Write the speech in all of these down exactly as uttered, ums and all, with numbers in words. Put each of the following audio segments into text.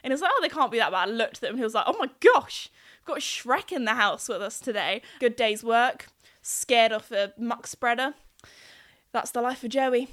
And he was like, oh, they can't be that bad. I looked at them and he was like, oh my gosh, we've got Shrek in the house with us today. Good day's work. Scared off a muck spreader. That's the life of Joey.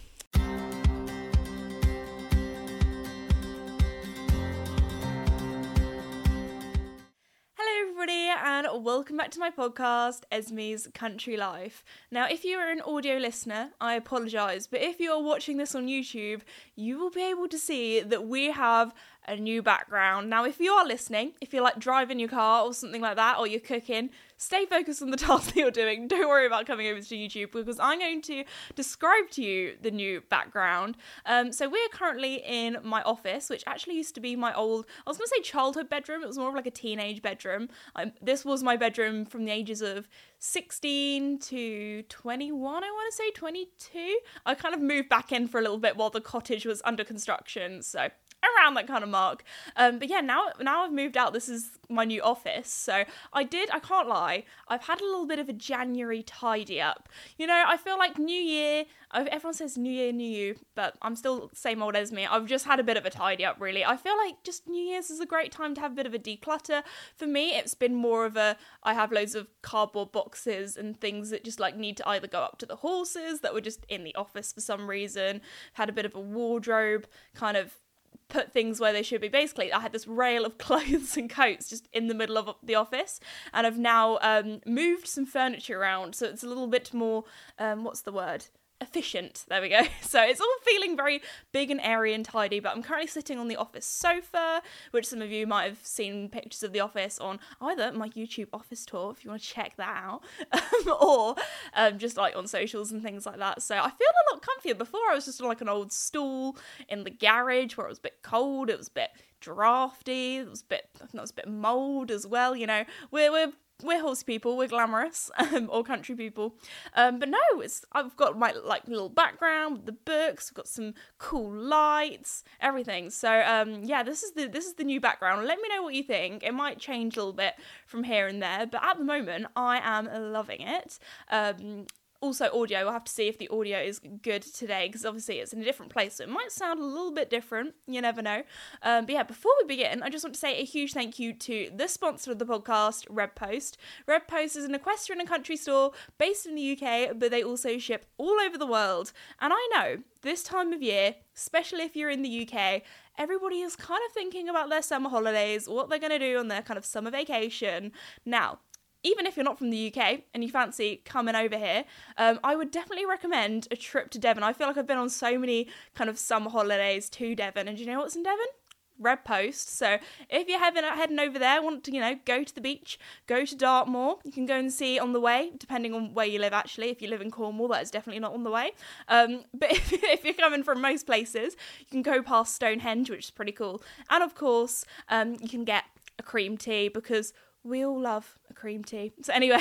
And welcome back to my podcast, Esme's Country Life. Now, if you are an audio listener, I apologise, but if you are watching this on YouTube, you will be able to see that we have a new background. Now, if you are listening, if you're like driving your car or something like that, or you're cooking, stay focused on the task that you're doing. Don't worry about coming over to YouTube, because I'm going to describe to you the new background. Um, so we're currently in my office, which actually used to be my old, I was going to say childhood bedroom. It was more of like a teenage bedroom. Um, this was my bedroom from the ages of sixteen to twenty-one, I want to say twenty-two. I kind of moved back in for a little bit while the cottage was under construction, so around that kind of mark. Um, but yeah, now now I've moved out, this is my new office. So I did, I can't lie, I've had a little bit of a January tidy up. You know, I feel like New Year, I've, everyone says New Year, New You, but I'm still same old as me. I've just had a bit of a tidy up, really. I feel like just New Year's is a great time to have a bit of a declutter. For me, it's been more of a, I have loads of cardboard boxes and things that just like need to either go up to the horses that were just in the office for some reason. Had a bit of a wardrobe, kind of put things where they should be. Basically, I had this rail of clothes and coats just in the middle of the office, and I've now um, moved some furniture around, so it's a little bit more, um, what's the word? efficient. There we go. So it's all feeling very big and airy and tidy, but I'm currently sitting on the office sofa, which some of you might have seen pictures of the office on either my YouTube office tour, if you want to check that out, um, or um, just like on socials and things like that. So I feel a lot comfier. Before I was just on like an old stool in the garage where it was a bit cold, it was a bit drafty, it was a bit, I think it was a bit mould as well, you know. We're, we're We're horse people, we're glamorous, um, or country people, um, but no, it's, I've got my like little background with the books, I've got some cool lights, everything. So um, yeah, this is the this is the new background. Let me know what you think. It might change a little bit from here and there, but at the moment, I am loving it. Um, Also audio, we'll have to see if the audio is good today, because obviously it's in a different place, so it might sound a little bit different, you never know. Um, but yeah, before we begin, I just want to say a huge thank you to the sponsor of the podcast, Red Post. Red Post is an equestrian and country store based in the U K, but they also ship all over the world. And I know, this time of year, especially if you're in the U K, everybody is kind of thinking about their summer holidays, what they're going to do on their kind of summer vacation. Now, even if you're not from the U K and you fancy coming over here, um, I would definitely recommend a trip to Devon. I feel like I've been on so many kind of summer holidays to Devon. And do you know what's in Devon? Red Post. So if you're heading, heading over there, want to, you know, go to the beach, go to Dartmoor, you can go and see on the way, depending on where you live actually. If you live in Cornwall, that is definitely not on the way. Um, but if, if you're coming from most places, you can go past Stonehenge, which is pretty cool. And of course, um, you can get a cream tea, because we all love a cream tea. So anyway,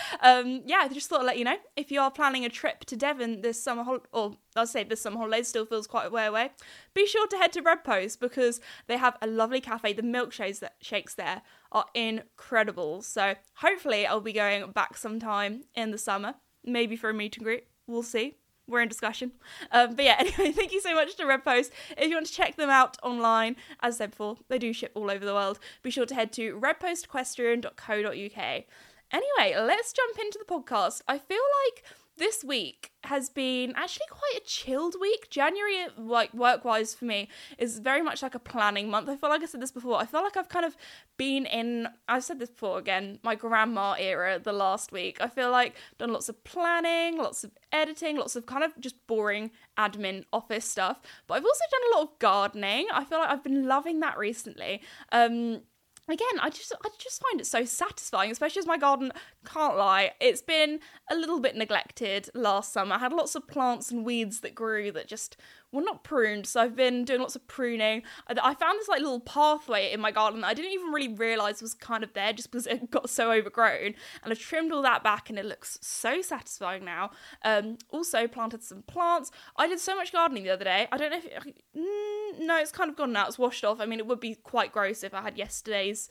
um, yeah, I just thought I'd let you know, if you are planning a trip to Devon this summer, hol- or I'll say this summer holiday, still feels quite a way away, be sure to head to Red Post, because they have a lovely cafe. The milkshakes that shakes there are incredible. So hopefully I'll be going back sometime in the summer, maybe for a meet and greet. We'll see. We're in discussion. Um, but yeah, anyway, thank you so much to Red Post. If you want to check them out online, as I said before, they do ship all over the world. Be sure to head to red post equestrian dot co dot uk. Anyway, let's jump into the podcast. I feel like this week has been actually quite a chilled week. January, like work-wise for me, is very much like a planning month. I feel like I said this before. I feel like I've kind of been in, I've said this before again, my grandma era the last week. I feel like I've done lots of planning, lots of editing, lots of kind of just boring admin office stuff. But I've also done a lot of gardening. I feel like I've been loving that recently. Um... Again, I just I just find it so satisfying, especially as my garden, can't lie, it's been a little bit neglected last summer. I had lots of plants and weeds that grew that just were not pruned, so I've been doing lots of pruning. I, I found this like little pathway in my garden that I didn't even really realise was kind of there, just because it got so overgrown, and I trimmed all that back and it looks so satisfying now. Um, also planted some plants. I did so much gardening the other day. I don't know if it, mm, no, it's kind of gone now, it's washed off. I mean, it would be quite gross if I had yesterday's,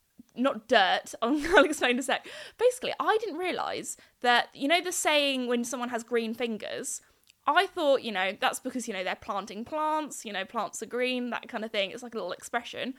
not dirt, I'll, I'll explain in a sec. Basically, I didn't realise that, you know the saying when someone has green fingers, I thought, you know, that's because, you know, they're planting plants, you know, plants are green, that kind of thing. It's like a little expression.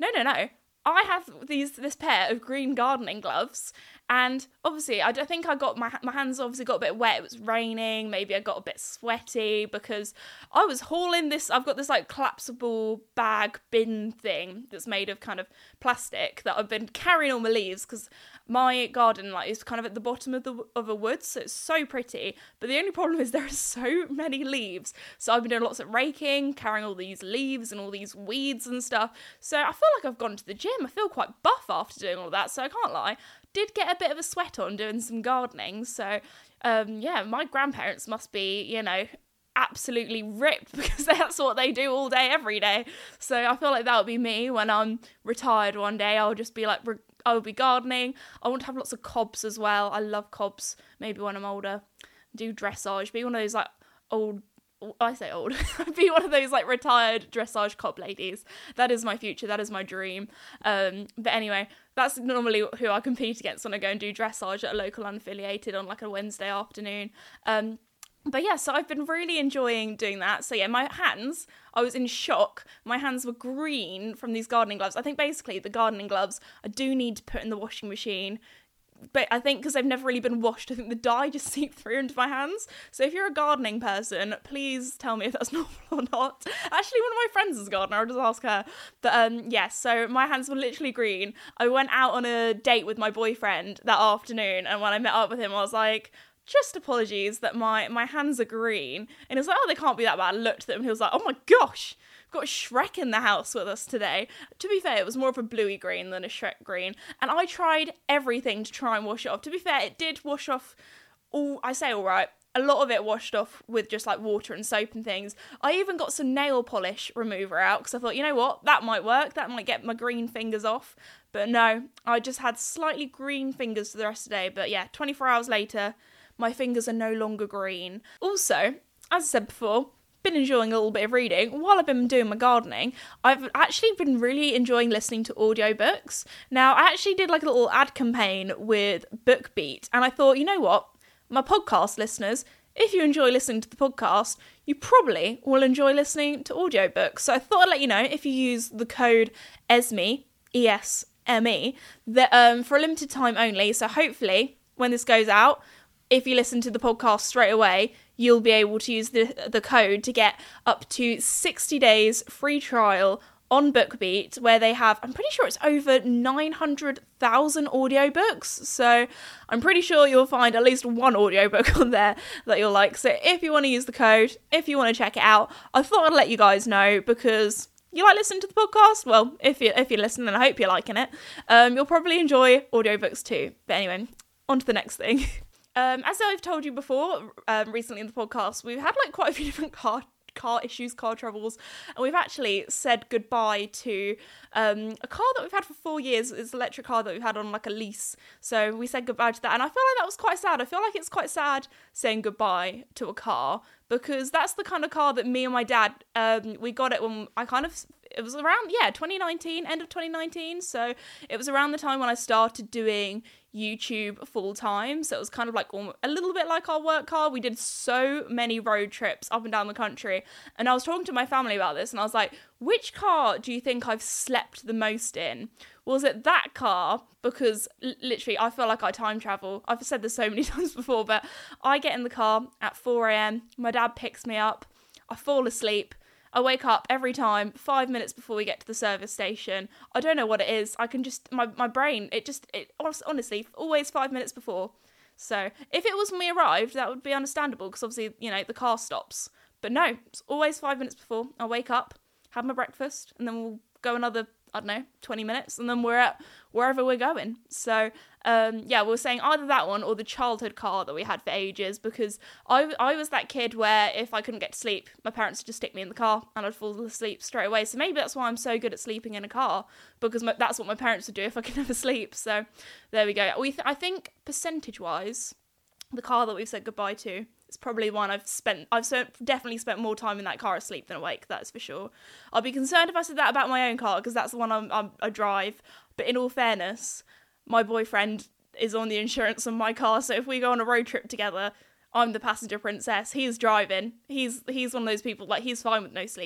no, no, no. I have these this pair of green gardening gloves, and obviously I, I think I got my my hands obviously got a bit wet. It was raining. Maybe I got a bit sweaty because I was hauling this. I've got this like collapsible bag bin thing that's made of kind of plastic that I've been carrying all my leaves because my garden like is kind of at the bottom of the of a woods, so it's so pretty. But the only problem is there are so many leaves. So I've been doing lots of raking, carrying all these leaves and all these weeds and stuff. So I feel like I've gone to the gym. I feel quite buff after doing all that, so I can't lie. Did get a bit of a sweat on doing some gardening, so um, yeah, my grandparents must be, you know, absolutely ripped because that's what they do all day, every day. So I feel like that would be me when I'm retired one day. I'll just be like, I'll be gardening. I want to have lots of cobs as well. I love cobs. Maybe when I'm older, do dressage. Be one of those like old. I say old, be one of those like retired dressage cob ladies. That is my future. That is my dream. Um, but anyway, that's normally who I compete against when I go and do dressage at a local unaffiliated on like a Wednesday afternoon. Um, but yeah, so I've been really enjoying doing that. So yeah, my hands, I was in shock. My hands were green from these gardening gloves. I think basically the gardening gloves I do need to put in the washing machine. But I think because they've never really been washed, I think the dye just seeped through into my hands. So if you're a gardening person, please tell me if that's normal or not. Actually, one of my friends is a gardener. I'll just ask her. But um, yes, yeah, so my hands were literally green. I went out on a date with my boyfriend that afternoon, and when I met up with him, I was like, just apologies that my, my hands are green. And he was like, oh, they can't be that bad. I looked at them and he was like, oh my gosh, got Shrek in the house with us today. To be fair, it was more of a bluey green than a Shrek green, and I tried everything to try and wash it off. To be fair, it did wash off all, I say all right, a lot of it washed off with just like water and soap and things. I even got some nail polish remover out because I thought, you know what, that might work, that might get my green fingers off. But no, I just had slightly green fingers for the rest of the day. But yeah, twenty-four hours later, my fingers are no longer green. Also, as I said before, been enjoying a little bit of reading. While I've been doing my gardening, I've actually been really enjoying listening to audiobooks. Now, I actually did like a little ad campaign with BookBeat, and I thought, you know what, my podcast listeners, if you enjoy listening to the podcast, you probably will enjoy listening to audiobooks. So I thought I'd let you know, if you use the code ESME, E S M E, that um, for a limited time only, so hopefully when this goes out, if you listen to the podcast straight away, you'll be able to use the the code to get up to sixty days free trial on BookBeat, where they have, I'm pretty sure it's over nine hundred thousand audiobooks. So I'm pretty sure you'll find at least one audiobook on there that you'll like. So if you want to use the code, if you want to check it out, I thought I'd let you guys know because you like listening to the podcast? Well, if you if you're listening, I hope you're liking it. Um, you'll probably enjoy audiobooks too. But anyway, on to the next thing. Um, as I've told you before, um, recently in the podcast, we've had like quite a few different car car issues, car troubles, and we've actually said goodbye to um, a car that we've had for four years. It's an electric car that we've had on like a lease. So we said goodbye to that, and I feel like that was quite sad. I feel like it's quite sad saying goodbye to a car because that's the kind of car that me and my dad, um, we got it when I kind of, it was around, yeah, twenty nineteen, end of twenty nineteen. So it was around the time when I started doing YouTube full time. So it was kind of like a little bit like our work car. We did so many road trips up and down the country. And I was talking to my family about this and I was like, which car do you think I've slept the most in? Was it that car? Because l- literally I feel like I time travel. I've said this so many times before, but I get in the car at four a.m. My dad picks me up. I fall asleep. I wake up every time five minutes before we get to the service station. I don't know what it is. I can just, my, my brain, it just, it honestly, always five minutes before. So if it was when we arrived, that would be understandable because obviously, you know, the car stops. But no, it's always five minutes before. I wake up, have my breakfast, and then we'll go another, I don't know, twenty minutes, and then we're at wherever we're going. So, um, yeah, we were saying either that one or the childhood car that we had for ages, because I, I was that kid where if I couldn't get to sleep, my parents would just stick me in the car and I'd fall asleep straight away. So maybe that's why I'm so good at sleeping in a car, because my, that's what my parents would do if I could never sleep. So there we go. We th- I think percentage-wise, the car that we've said goodbye to, it's probably one I've spent, I've so, definitely spent more time in that car asleep than awake, that's for sure. I'll be concerned if I said that about my own car, because that's the one I'm, I'm, I drive. But in all fairness, my boyfriend is on the insurance on my car, so if we go on a road trip together, I'm the passenger princess, he's driving. He's he's one of those people, like, he's fine with no sleep.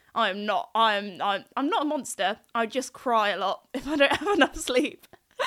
I am not. I am. I'm, I'm not a monster. I just cry a lot if I don't have enough sleep.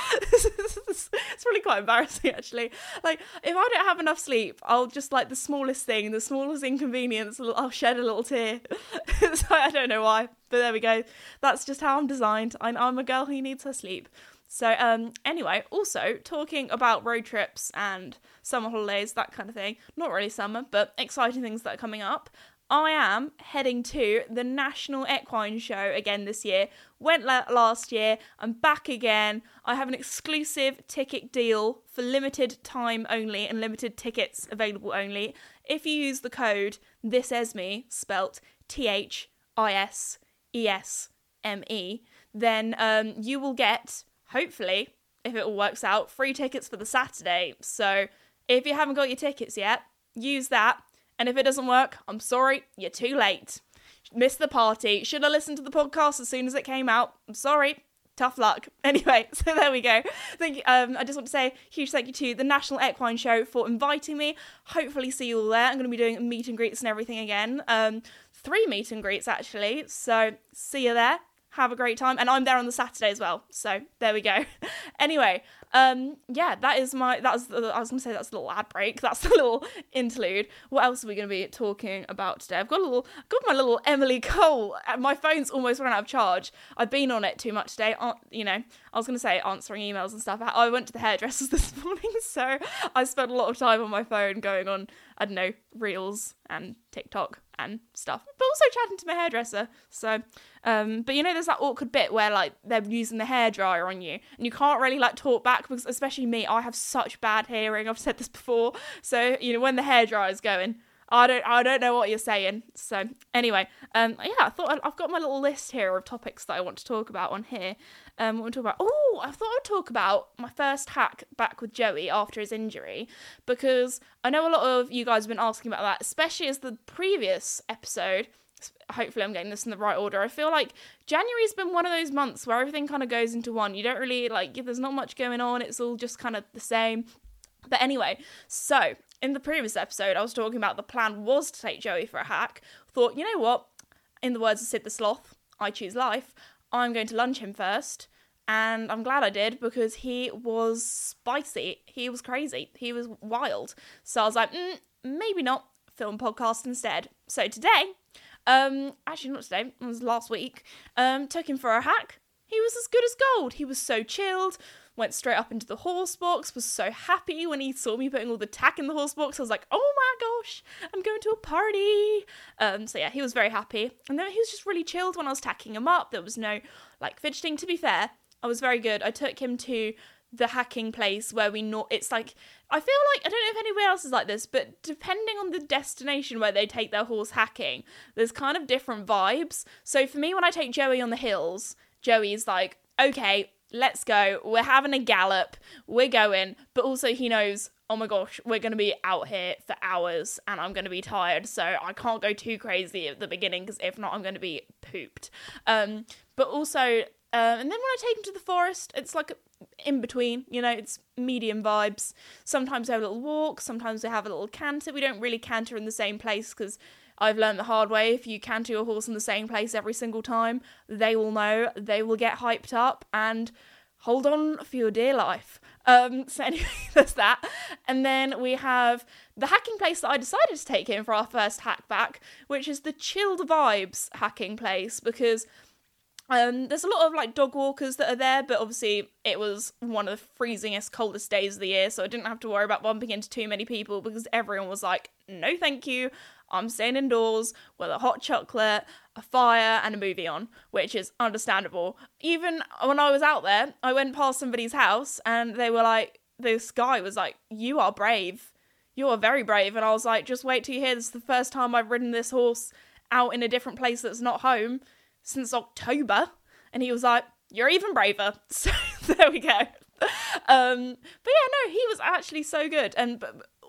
It's really quite embarrassing, actually. Like, if I don't have enough sleep, I'll just, like, the smallest thing, the smallest inconvenience, I'll shed a little tear. So I don't know why, but there we go. That's just how I'm designed. I'm, I'm a girl who needs her sleep. So, um, anyway, also, talking about road trips and summer holidays, that kind of thing. Not really summer, but exciting things that are coming up. I am heading to the National Equine Show again this year. Went la- last year. I'm back again. I have an exclusive ticket deal for limited time only and limited tickets available only. If you use the code ThisEsme, spelt T H I S E S M E, then um, you will get, hopefully, if it all works out, free tickets for the Saturday. So if you haven't got your tickets yet, use that. And if it doesn't work, I'm sorry, you're too late. Missed the party. Should have listened to the podcast as soon as it came out. I'm sorry. Tough luck. Anyway, so there we go. Thank you. Um, I just want to say a huge thank you to the National Equine Show for inviting me. Hopefully see you all there. I'm going to be doing meet and greets and everything again. Um, three meet and greets, actually. So see you there. Have a great time. And I'm there on the Saturday as well. So there we go. Anyway, um, yeah, that is my, that was, the, I was going to say that's a little ad break. That's a little interlude. What else are we going to be talking about today? I've got a little, I've got my little Emily Cole. My phone's almost run out of charge. I've been on it too much today. Uh, you know, I was going to say answering emails and stuff. I went to the hairdressers this morning, so I spent a lot of time on my phone going on, I don't know, Reels and TikTok and stuff, but also chatting to my hairdresser. So, um, but you know, there's that awkward bit where like they're using the hairdryer on you and you can't really like talk back because, especially me, I have such bad hearing. I've said this before. So, you know, when the hairdryer's going, I don't, I don't know what you're saying. So anyway, um, yeah, I thought I've got my little list here of topics that I want to talk about on here. Um, what we talk about? Oh, I thought I'd talk about my first hack back with Joey after his injury, because I know a lot of you guys have been asking about that, especially as the previous episode. Hopefully I'm getting this in the right order. I feel like January's been one of those months where everything kind of goes into one. You don't really, like, there's not much going on. It's all just kind of the same. But anyway, so in the previous episode, I was talking about the plan was to take Joey for a hack. Thought, you know what? In the words of Sid the Sloth, I choose life. I'm going to lunge him first. And I'm glad I did, because he was spicy. He was crazy. He was wild. So I was like, mm, maybe not. Film podcast instead. So today, um, actually not today, it was last week, um, took him for a hack. He was as good as gold. He was so chilled. Went straight up into the horse box, was so happy when he saw me putting all the tack in the horse box. I was like, oh my gosh, I'm going to a party. Um, so yeah, he was very happy. And then he was just really chilled when I was tacking him up. There was no, like, fidgeting. To be fair, I was very good. I took him to the hacking place where we know, it's like, I feel like, I don't know if anywhere else is like this, but depending on the destination where they take their horse hacking, there's kind of different vibes. So for me, when I take Joey on the hills, Joey's like, okay, let's go, we're having a gallop, we're going, but also he knows, oh my gosh, we're going to be out here for hours and I'm going to be tired, so I can't go too crazy at the beginning, because if not, I'm going to be pooped. Um, but also, uh, and then when I take him to the forest, it's like in between, you know, it's medium vibes. Sometimes we have a little walk, sometimes we have a little canter. We don't really canter in the same place, because I've learned the hard way, if you canter your horse in the same place every single time, they will know, they will get hyped up and hold on for your dear life. Um, so anyway, there's that. And then we have the hacking place that I decided to take him for our first hack back, which is the Chilled Vibes hacking place, because Um, there's a lot of like dog walkers that are there, but obviously it was one of the freezingest, coldest days of the year, so I didn't have to worry about bumping into too many people, because everyone was like, no thank you, I'm staying indoors with a hot chocolate, a fire and a movie on, which is understandable. Even when I was out there, I went past somebody's house and they were like, this guy was like, you are brave, you are very brave, and I was like, just wait till you hear, this is the first time I've ridden this horse out in a different place that's not home since October. And he was like, you're even braver. So there we go. Um, but yeah, no, he was actually so good. And but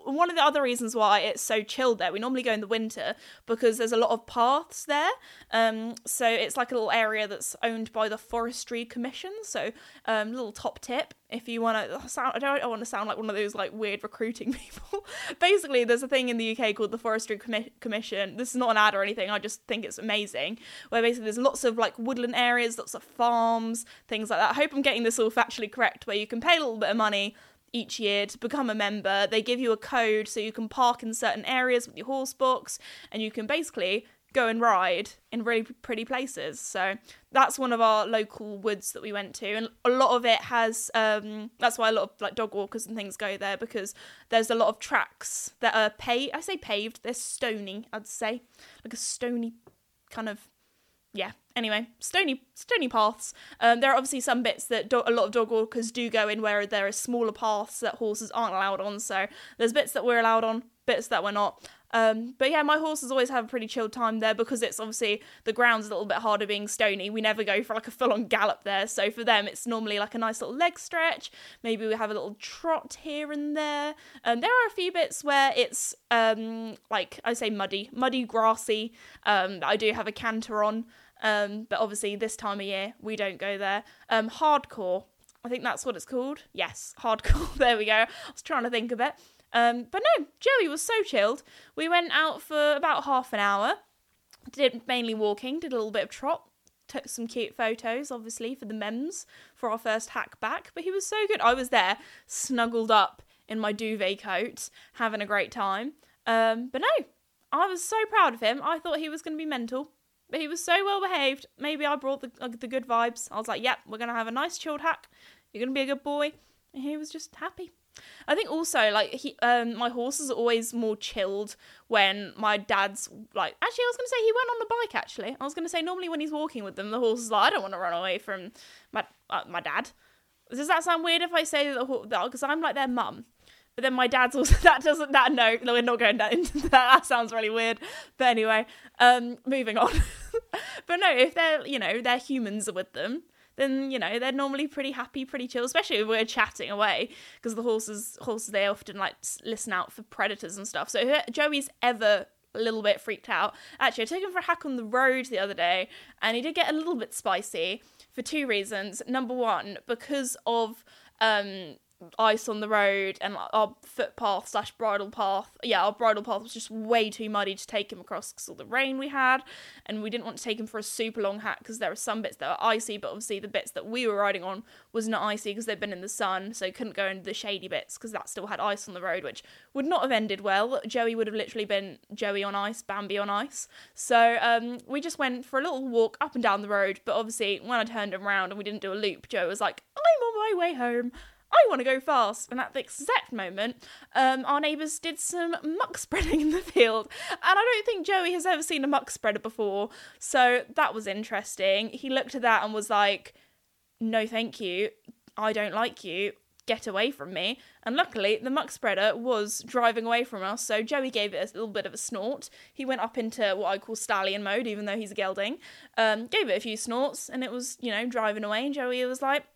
one of the other reasons why it's so chilled there, we normally go in the winter because there's a lot of paths there. Um, so it's like a little area that's owned by the Forestry Commission. So um, little top tip, if you want to sound, I don't, I don't want to sound like one of those like weird recruiting people. Basically, there's a thing in the U K called the Forestry Com- Commission. This is not an ad or anything. I just think it's amazing. Where basically there's lots of like woodland areas, lots of farms, things like that. I hope I'm getting this all factually correct. Where you can pay a little bit of money each year to become a member. They give you a code so you can park in certain areas with your horse box, and you can basically go and ride in really pretty places. So that's one of our local woods that we went to, and a lot of it has um that's why a lot of like dog walkers and things go there, because there's a lot of tracks that are paved. I say paved, they're stony, I'd say, like a stony kind of, yeah, anyway, stony stony paths. Um, there are obviously some bits that do- a lot of dog walkers do go in where there are smaller paths that horses aren't allowed on. So there's bits that we're allowed on, bits that we're not. Um, but yeah, my horses always have a pretty chilled time there because it's obviously, the ground's a little bit harder being stony. We never go for like a full-on gallop there. So for them, it's normally like a nice little leg stretch. Maybe we have a little trot here and there. Um, there are a few bits where it's, um, like I say muddy, muddy, grassy. Um, I do have a canter on. Um, but obviously this time of year, we don't go there. Um, hardcore, I think that's what it's called. Yes, hardcore. There we go. I was trying to think of it. Um, but no, Joey was so chilled. We went out for about half an hour, did mainly walking, did a little bit of trot, took some cute photos, obviously, for the memes, for our first hack back. But he was so good. I was there, snuggled up in my duvet coat, having a great time. Um, but no, I was so proud of him. I thought he was going to be mental. But he was so well behaved. Maybe I brought the uh, the good vibes. I was like, yep, we're going to have a nice chilled hack. You're going to be a good boy. And he was just happy. I think also, like, he, um, my horses are always more chilled when my dad's, like, actually, I was going to say he went on the bike, actually. I was going to say normally when he's walking with them, the horse is like, I don't want to run away from my uh, my dad. Does that sound weird if I say that? Because I'm like their mum. But then my dad's also, that doesn't, that, no, no, we're not going that into that. That sounds really weird. But anyway, um, moving on. But no, if they're, you know, their humans are with them, then, you know, they're normally pretty happy, pretty chill, especially if we're chatting away, because the horses, horses, they often, like, listen out for predators and stuff. So if Joey's ever a little bit freaked out, actually, I took him for a hack on the road the other day, and he did get a little bit spicy for two reasons. Number one, because of, um... ice on the road, and our footpath slash bridle path, yeah, our bridle path was just way too muddy to take him across because of the rain we had, and we didn't want to take him for a super long hack because there were some bits that were icy, but obviously the bits that we were riding on was not icy because they'd been in the sun, so couldn't go into the shady bits because that still had ice on the road, which would not have ended well. Joey would have literally been Joey on ice, Bambi on ice. So um, we just went for a little walk up and down the road, but obviously when I turned him around and we didn't do a loop, Joey was like, I'm on my way home. I want to go fast. And at the exact moment, um, our neighbours did some muck spreading in the field. And I don't think Joey has ever seen a muck spreader before. So that was interesting. He looked at that and was like, no, thank you. I don't like you. Get away from me. And luckily, the muck spreader was driving away from us. So Joey gave it a little bit of a snort. He went up into what I call stallion mode, even though he's a gelding. Um, gave it a few snorts and it was, you know, driving away. And Joey was like,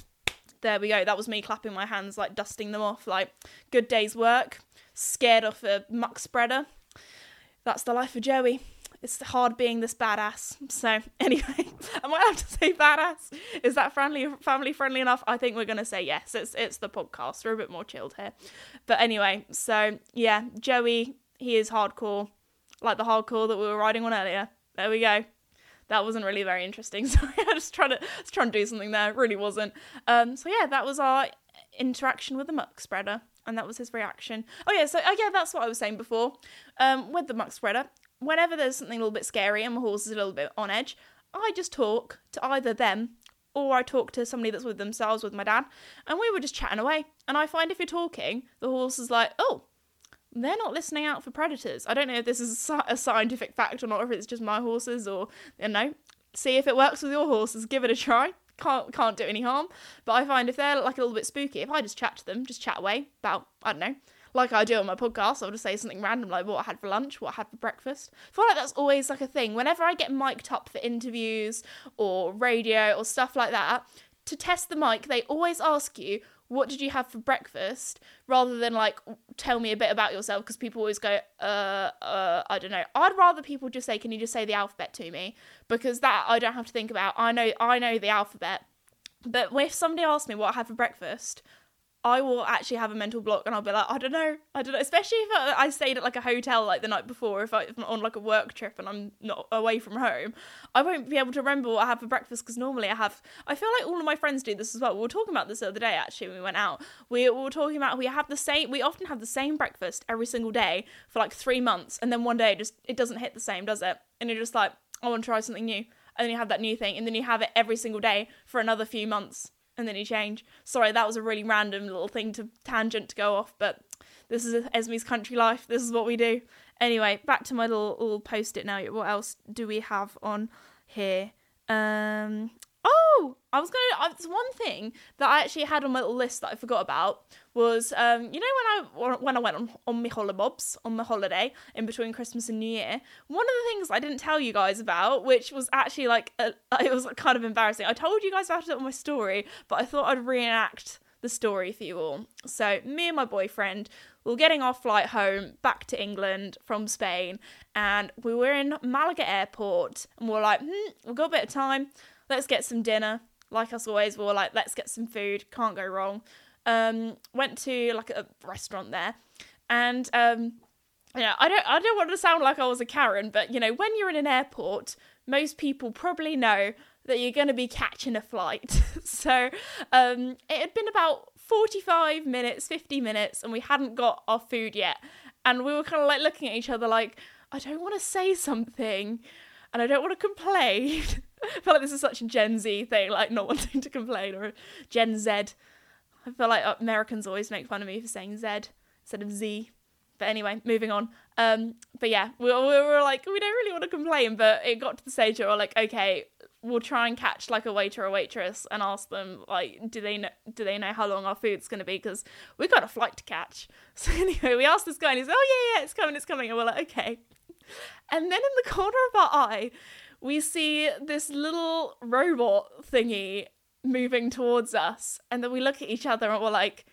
there we go. That was me clapping my hands, like dusting them off, like good day's work. Scared off a muck spreader. That's the life of Joey. It's hard being this badass. So anyway, am I allowed to say badass? Is that friendly, family friendly enough? I think we're gonna say yes. It's it's the podcast. We're a bit more chilled here. But anyway, so yeah, Joey, he is hardcore, like the hardcore that we were riding on earlier. There we go. That wasn't really very interesting. Sorry, I was trying to was trying to do something there. It really wasn't. Um, so yeah, that was our interaction with the muck spreader, and that was his reaction. Oh yeah, so oh yeah, that's what I was saying before. Um, with the muck spreader, whenever there's something a little bit scary and my horse is a little bit on edge, I just talk to either them or I talk to somebody that's with themselves, with my dad, and we were just chatting away. And I find if you're talking, the horse is like, oh, they're not listening out for predators. I don't know if this is a scientific fact or not, or if it's just my horses, or, you know, see if it works with your horses. Give it a try. Can't can't do any harm. But I find if they're like a little bit spooky, if I just chat to them, just chat away about, I don't know, like I do on my podcast, I'll just say something random like what I had for lunch, what I had for breakfast. I feel like that's always like a thing. Whenever I get mic'd up for interviews or radio or stuff like that, to test the mic, they always ask you, what did you have for breakfast, rather than like tell me a bit about yourself, because people always go, uh, uh, I don't know. I'd rather people just say, can you just say the alphabet to me? Because that I don't have to think about. I know, I know the alphabet. But if somebody asks me what I had for breakfast, I will actually have a mental block, and I'll be like, I don't know, I don't know. Especially if I, I stayed at like a hotel like the night before, if, I, if I'm on like a work trip and I'm not away from home, I won't be able to remember what I have for breakfast, because normally I have, I feel like all of my friends do this as well. We were talking about this the other day actually when we went out. We, we were talking about we have the same, we often have the same breakfast every single day for like three months, and then one day it just, it doesn't hit the same, does it? And you're just like, I want to try something new. And then you have that new thing, and then you have it every single day for another few months. And then you change. Sorry, that was a really random little thing to tangent to go off, but this is Esme's country life. This is what we do. Anyway, back to my little, little post-it now. What else do we have on here? Um, oh, I was going to... One thing that I actually had on my little list that I forgot about was, um, you know, when I when I went on, on my holibobs, on my holiday, in between Christmas and New Year, one of the things I didn't tell you guys about, which was actually, like, a, it was kind of embarrassing. I told you guys about it on my story, but I thought I'd reenact the story for you all. So, me and my boyfriend were getting our flight home back to England from Spain, and we were in Malaga Airport, and we were like, hmm, we've got a bit of time, let's get some dinner. Like us always, we were like, let's get some food, can't go wrong. Um, went to like a restaurant there, and um, yeah, I don't, I don't want to sound like I was a Karen, but you know, when you're in an airport, most people probably know that you're going to be catching a flight. So um, it had been about forty-five minutes, fifty minutes, and we hadn't got our food yet, and we were kind of like looking at each other like, I don't want to say something, and I don't want to complain. I feel like this is such a Gen Z thing, like not wanting to complain, or Gen Z. I feel like Americans always make fun of me for saying Z instead of Z. But anyway, moving on. Um, but yeah, we, we were like, we don't really want to complain, but it got to the stage where we're like, okay, we'll try and catch like a waiter or waitress and ask them, like, do they know, do they know how long our food's going to be? Because we've got a flight to catch. So anyway, we asked this guy, and he's like, oh yeah, yeah, it's coming, it's coming. And we're like, okay. And then in the corner of our eye, we see this little robot thingy moving towards us, and then we look at each other and we're like,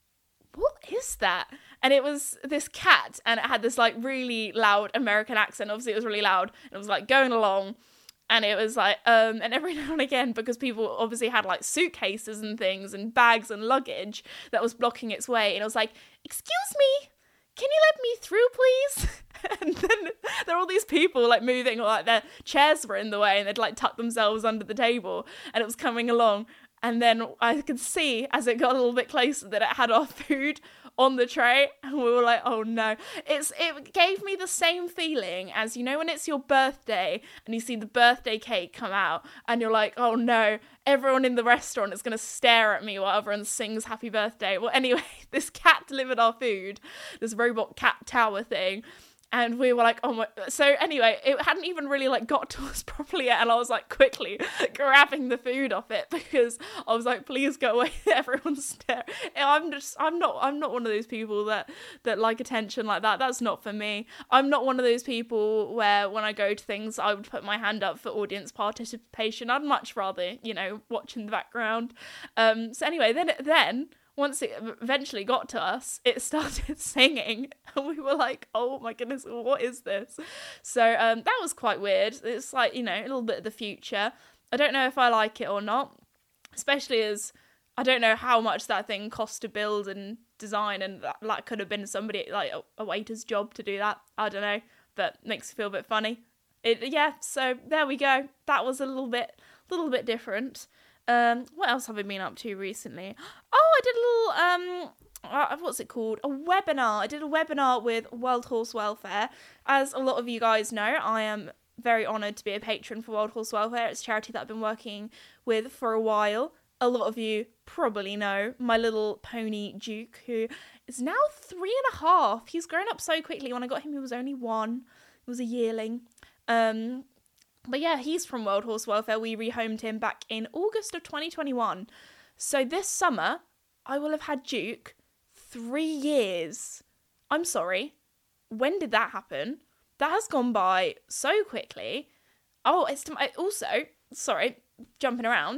what is that? And it was this cat, and it had this like really loud American accent. Obviously it was really loud, and it was like going along, and it was like um and every now and again, because people obviously had like suitcases and things and bags and luggage that was blocking its way, and it was like, excuse me, can you let me through please? And then there were all these people like moving, or like their chairs were in the way, and they'd like tuck themselves under the table, and it was coming along. And then I could see as it got a little bit closer that it had our food on the tray, and we were like, oh no. It's it gave me the same feeling as, you know, when it's your birthday and you see the birthday cake come out, and you're like, oh no, everyone in the restaurant is going to stare at me while everyone sings happy birthday. Well, anyway, this cat delivered our food, this robot cat tower thing. And we were like, oh my... So anyway, it hadn't even really, like, got to us properly yet. And I was, like, quickly grabbing the food off it, because I was like, please go away. Everyone's staring. I'm just... I'm not... I'm not one of those people that, that like attention like that. That's not for me. I'm not one of those people where when I go to things, I would put my hand up for audience participation. I'd much rather, you know, watch in the background. Um, so anyway, then... then once it eventually got to us, it started singing, and we were like, oh my goodness, what is this? So um, that was quite weird. It's like, you know, a little bit of the future. I don't know if I like it or not, especially as I don't know how much that thing cost to build and design, and that, that could have been somebody, like a, a waiter's job to do that. I don't know, but makes me feel a bit funny. It, yeah, so there we go. That was a little bit, little bit different. Um, what else have I been up to recently? Oh, I did a little, um, uh, what's it called? A webinar. I did a webinar with World Horse Welfare. As a lot of you guys know, I am very honoured to be a patron for World Horse Welfare. It's a charity that I've been working with for a while. A lot of you probably know my little pony Duke, who is now three and a half. He's grown up so quickly. When I got him, he was only one. He was a yearling. Um... But yeah, he's from World Horse Welfare. We rehomed him back in August of twenty twenty-one. So this summer, I will have had Duke three years. I'm sorry. When did that happen? That has gone by so quickly. Oh, it's to my, also, sorry, jumping around.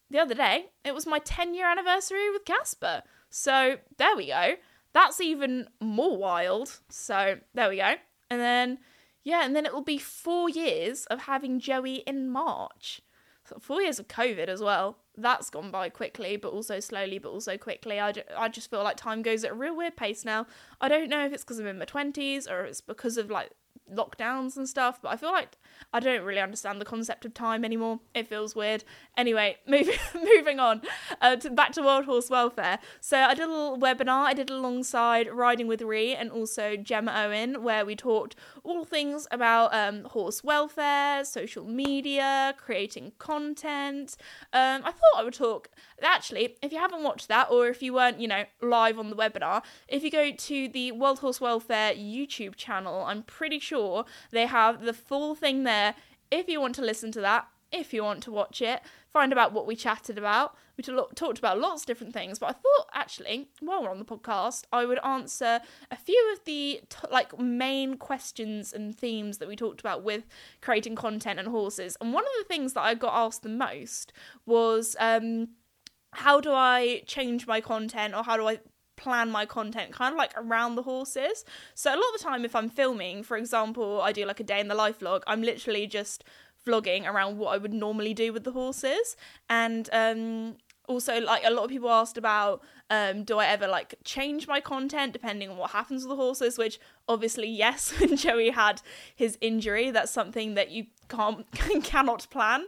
the other day, it was my ten year anniversary with Casper. So there we go. That's even more wild. So there we go. And then, yeah, and then it will be four years of having Joey in March. So four years of COVID as well. That's gone by quickly, but also slowly, but also quickly. I, I just feel like time goes at a real weird pace now. I don't know if it's because I'm in my twenties or it's because of like lockdowns and stuff, but I feel like I don't really understand the concept of time anymore. It feels weird. Anyway, moving moving on uh, to, back to World Horse Welfare. So I did a little webinar. I did it alongside Riding with Ree and also Gemma Owen, where we talked all things about um, horse welfare, social media, creating content. Um, I thought I would talk. Actually, if you haven't watched that, or if you weren't, you know, live on the webinar, if you go to the World Horse Welfare YouTube channel, I'm pretty sure they have the full thing there if you want to listen to that, if you want to watch it, find about what we chatted about. We talked about lots of different things, but I thought actually, while we're on the podcast, I would answer a few of the t- like main questions and themes that we talked about with creating content and horses. And one of the things that I got asked the most was um, how do I change my content, or how do I plan my content kind of like around the horses. So a lot of the time if I'm filming, for example, I do like a day in the life vlog, I'm literally just vlogging around what I would normally do with the horses. And um also, like, a lot of people asked about um do I ever like change my content depending on what happens with the horses, which obviously yes, when Joey had his injury, that's something that you can't cannot plan.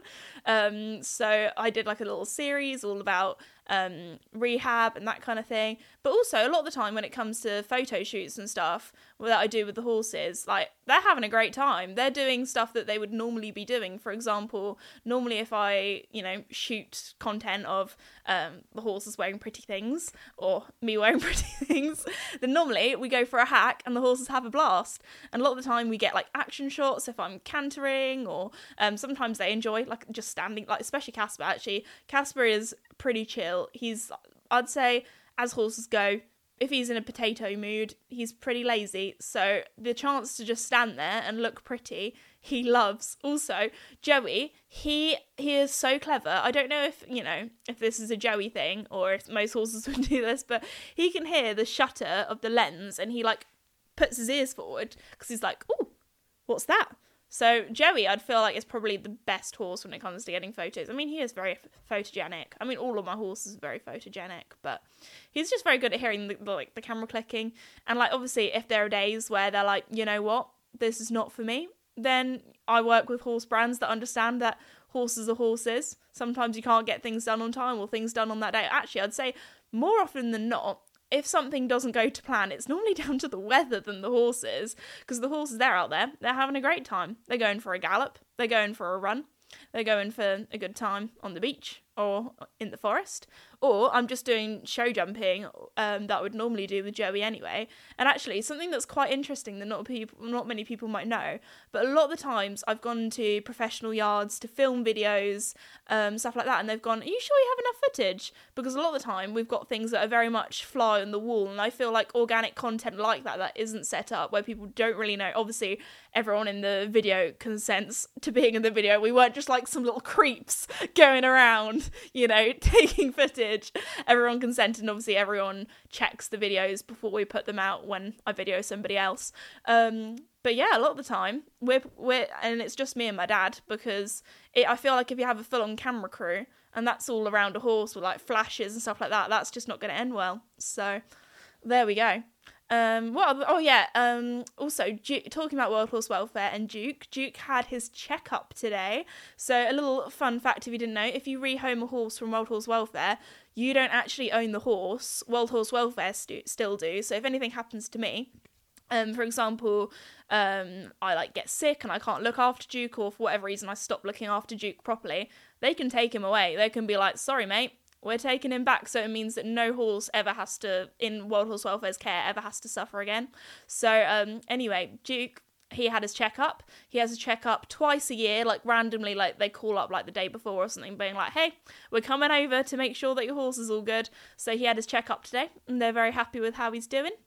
Um so I did like a little series all about um rehab and that kind of thing. But also a lot of the time when it comes to photo shoots and stuff that I do with the horses, like, they're having a great time. They're doing stuff that they would normally be doing. For example, normally if I, you know, shoot content of um the horses wearing pretty things or me wearing pretty things, then normally we go for a hack and the horses have a blast. And a lot of the time we get like action shots if I'm cantering, or um sometimes they enjoy like just standing, like especially Casper. Actually, Casper is pretty chill. He's, I'd say, as horses go, if he's in a potato mood, he's pretty lazy. So the chance to just stand there and look pretty, he loves. Also, Joey, he he is so clever. I don't know if, you know, if this is a Joey thing or if most horses would do this, but he can hear the shutter of the lens and he like puts his ears forward because he's like, oh, what's that? So Joey, I'd feel like, is probably the best horse when it comes to getting photos. I mean, he is very photogenic. I mean, all of my horses are very photogenic, but he's just very good at hearing the, the, like the camera clicking. And like, obviously, if there are days where they're like, you know what, this is not for me, then I work with horse brands that understand that horses are horses. Sometimes you can't get things done on time or things done on that day. Actually, I'd say more often than not, if something doesn't go to plan, it's normally down to the weather than the horses, because the horses, they're out there, they're having a great time. They're going for a gallop, they're going for a run, they're going for a good time on the beach or in the forest, or I'm just doing show jumping um, that I would normally do with Joey anyway. And actually, something that's quite interesting that not people, not many people might know, but a lot of the times I've gone to professional yards to film videos, um, stuff like that, and they've gone, are you sure you have enough footage? Because a lot of the time we've got things that are very much fly on the wall, and I feel like organic content like that that isn't set up, where people don't really know. Obviously, everyone in the video consents to being in the video. We weren't just like some little creeps going around, you know, taking footage. Everyone consented, and obviously everyone checks the videos before we put them out when I video somebody else. Um, but yeah, a lot of the time we're we're and it's just me and my dad, because it, I feel like if you have a full-on camera crew and that's all around a horse with like flashes and stuff like that, that's just not going to end well. So there we go. Um, what? Oh yeah. Um, also, Duke, talking about World Horse Welfare and Duke. Duke had his checkup today. So a little fun fact, if you didn't know, if you rehome a horse from World Horse Welfare, you don't actually own the horse. World Horse Welfare st- still do. So if anything happens to me, um, for example, um, I like get sick and I can't look after Duke, or for whatever reason I stop looking after Duke properly, they can take him away. They can be like, sorry mate, we're taking him back. So it means that no horse ever has to, in World Horse Welfare's care, ever has to suffer again. So um, anyway, Duke, he had his checkup. He has a checkup twice a year, like randomly, like they call up like the day before or something, being like, hey, we're coming over to make sure that your horse is all good. So he had his checkup today, and they're very happy with how he's doing.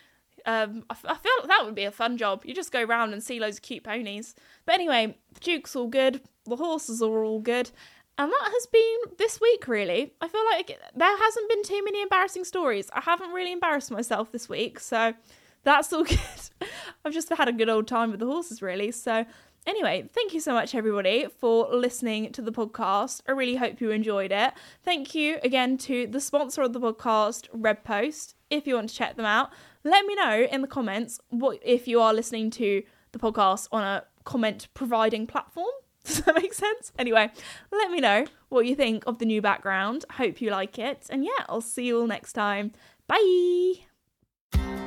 Um, I, f- I feel like that would be a fun job. You just go around and see loads of cute ponies. But anyway, the Duke's all good. The horses are all good. And that has been this week, really. I feel like there hasn't been too many embarrassing stories. I haven't really embarrassed myself this week, so that's all good. I've just had a good old time with the horses, really. So anyway, thank you so much, everybody, for listening to the podcast. I really hope you enjoyed it. Thank you again to the sponsor of the podcast, Red Post. If you want to check them out, let me know in the comments what if you are listening to the podcast on a comment providing platform. Does that make sense? Anyway, let me know what you think of the new background. Hope you like it. And yeah, I'll see you all next time. Bye!